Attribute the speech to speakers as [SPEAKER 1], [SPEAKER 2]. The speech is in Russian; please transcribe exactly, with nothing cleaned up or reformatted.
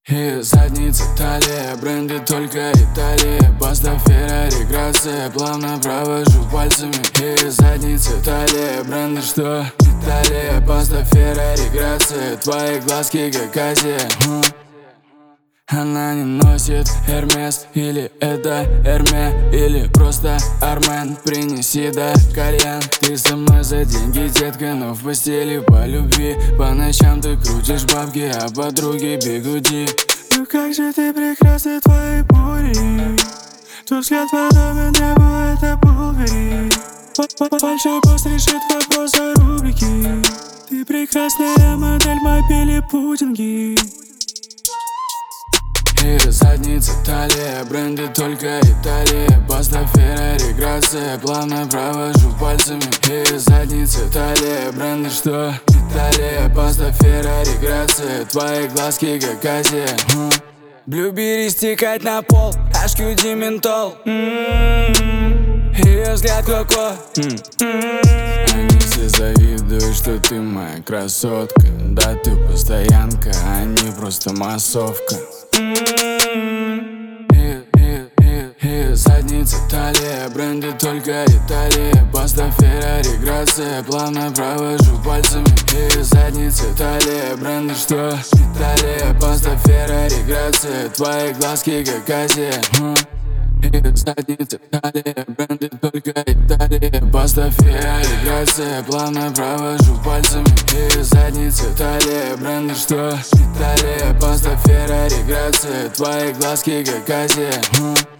[SPEAKER 1] И задница талия, бренды только Италия. Паста Феррари, грация, плавно провожу пальцами. И задница талия, бренды что? Италия, паста Феррари, грация, твои глазки как Азия. Она не носит Hermes, или это Эрме, или просто Армен. Принеси, да, кальян. Ты со мной за деньги, детка, но в постели по любви. По ночам ты крутишь бабки, а подруги бегуди. Ну как же ты прекрасна, твои бури. Твой взгляд подобен небу, это Булгари. Большой пост решит вопрос о рубрике. Ты прекрасная модель мобили пудинги. И задница талия, бренды только Италия. Паста Феррари, грация, плавно провожу пальцами. И задница талия, бренды что? Италия, паста Феррари, грация, твои глазки как Азия. Блюбери стекать на пол, эйч кью ди ментол. Ее взгляд коко. Они все завидуют, что ты моя красотка. Да ты постоянка, а не просто массовка. И, и, и, и задница талия, бренды только Италия. Паста Феррари, грация, плавно провожу пальцами. И задница талия, бренды что? Италия, паста Феррари, грация, твои глазки как Азия. И задница талия, бренды только Италия. Паста Феррари, грация, плавно провожу пальцами. И задница талия, бренды что? Италия, паста Феррари, грация, твои глазки как Азия.